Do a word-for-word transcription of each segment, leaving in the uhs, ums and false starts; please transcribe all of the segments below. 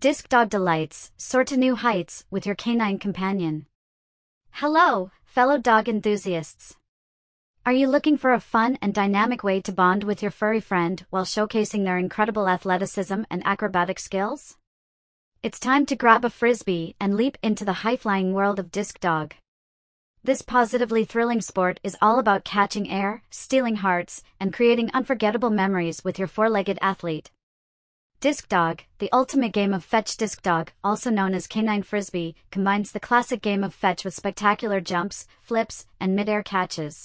Disc Dog Delights, soar to new heights with your canine companion. Hello, fellow dog enthusiasts. Are you looking for a fun and dynamic way to bond with your furry friend while showcasing their incredible athleticism and acrobatic skills? It's time to grab a frisbee and leap into the high-flying world of Disc Dog. This positively thrilling sport is all about catching air, stealing hearts, and creating unforgettable memories with your four-legged athlete. Disc Dog, the ultimate game of fetch. Disc Dog, also known as canine frisbee, combines the classic game of fetch with spectacular jumps, flips, and mid-air catches.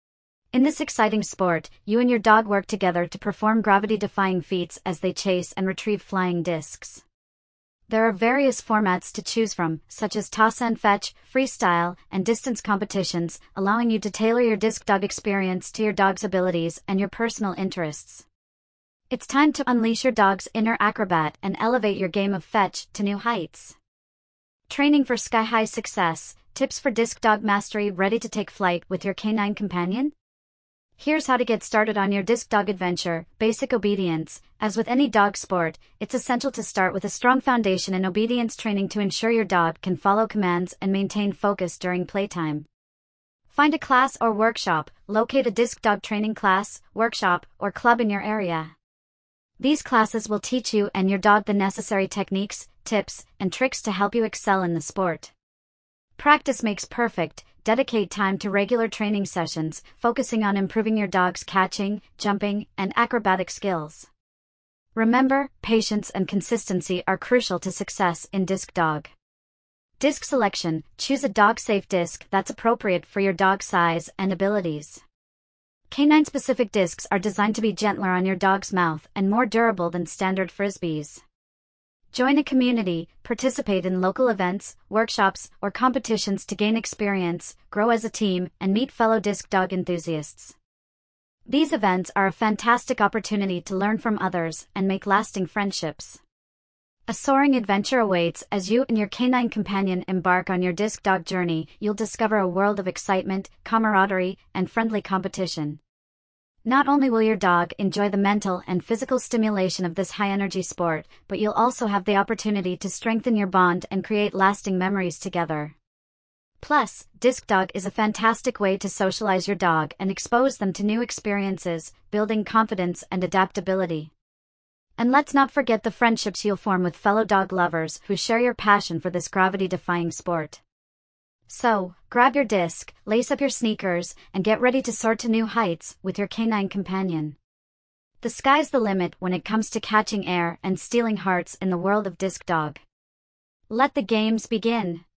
In this exciting sport, you and your dog work together to perform gravity-defying feats as they chase and retrieve flying discs. There are various formats to choose from, such as toss and fetch, freestyle, and distance competitions, allowing you to tailor your Disc Dog experience to your dog's abilities and your personal interests. It's time to unleash your dog's inner acrobat and elevate your game of fetch to new heights. Training for sky-high success, tips for Disc Dog mastery. Ready to take flight with your canine companion? Here's how to get started on your Disc Dog adventure. Basic obedience. As with any dog sport, it's essential to start with a strong foundation in obedience training to ensure your dog can follow commands and maintain focus during playtime. Find a class or workshop. Locate a Disc Dog training class, workshop, or club in your area. These classes will teach you and your dog the necessary techniques, tips, and tricks to help you excel in the sport. Practice makes perfect. Dedicate time to regular training sessions, focusing on improving your dog's catching, jumping, and acrobatic skills. Remember, patience and consistency are crucial to success in Disc Dog. Disc selection. Choose a dog-safe disc that's appropriate for your dog's size and abilities. Canine-specific discs are designed to be gentler on your dog's mouth and more durable than standard frisbees. Join a community, participate in local events, workshops, or competitions to gain experience, grow as a team, and meet fellow Disc Dog enthusiasts. These events are a fantastic opportunity to learn from others and make lasting friendships. A soaring adventure awaits as you and your canine companion embark on your Disc Dog journey. You'll discover a world of excitement, camaraderie, and friendly competition. Not only will your dog enjoy the mental and physical stimulation of this high-energy sport, but you'll also have the opportunity to strengthen your bond and create lasting memories together. Plus, Disc Dog is a fantastic way to socialize your dog and expose them to new experiences, building confidence and adaptability. And let's not forget the friendships you'll form with fellow dog lovers who share your passion for this gravity-defying sport. So, grab your disc, lace up your sneakers, and get ready to soar to new heights with your canine companion. The sky's the limit when it comes to catching air and stealing hearts in the world of Disc Dog. Let the games begin.